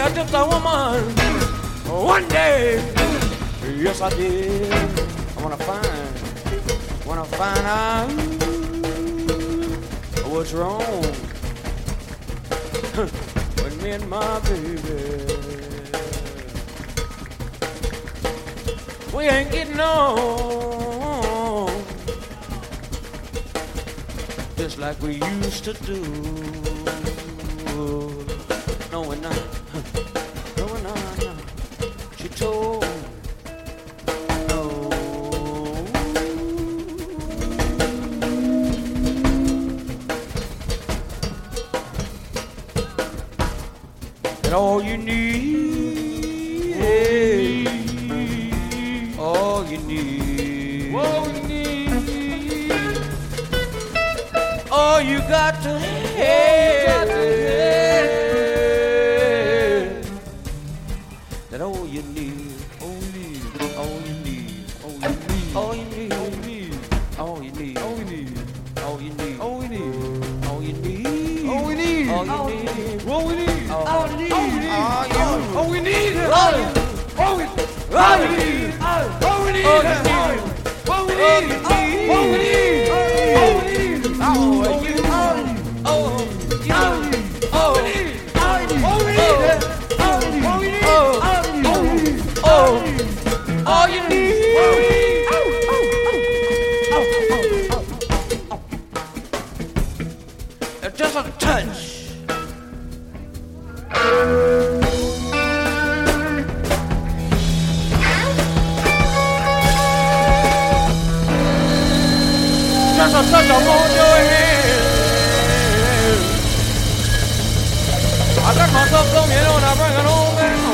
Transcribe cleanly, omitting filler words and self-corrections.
I dipped a woman one day. Yes, I did. I wanna find out what's wrong with me and my baby. We ain't getting on just like we used to do. No, we're not. No, we're not. She told no. And all you need, all you need, all you got to have, that all you need, all you need, all you need, all you need, all you need, all you need, all you need, all you need, all you need, all you need, all we need, all you need, what we need, all we need, all we need, all we need, all we need, what we need, what we need, what we need, all you need. Just a touch. Just a touch, I want your hand. I got myself some, you know, and I bring it on back home.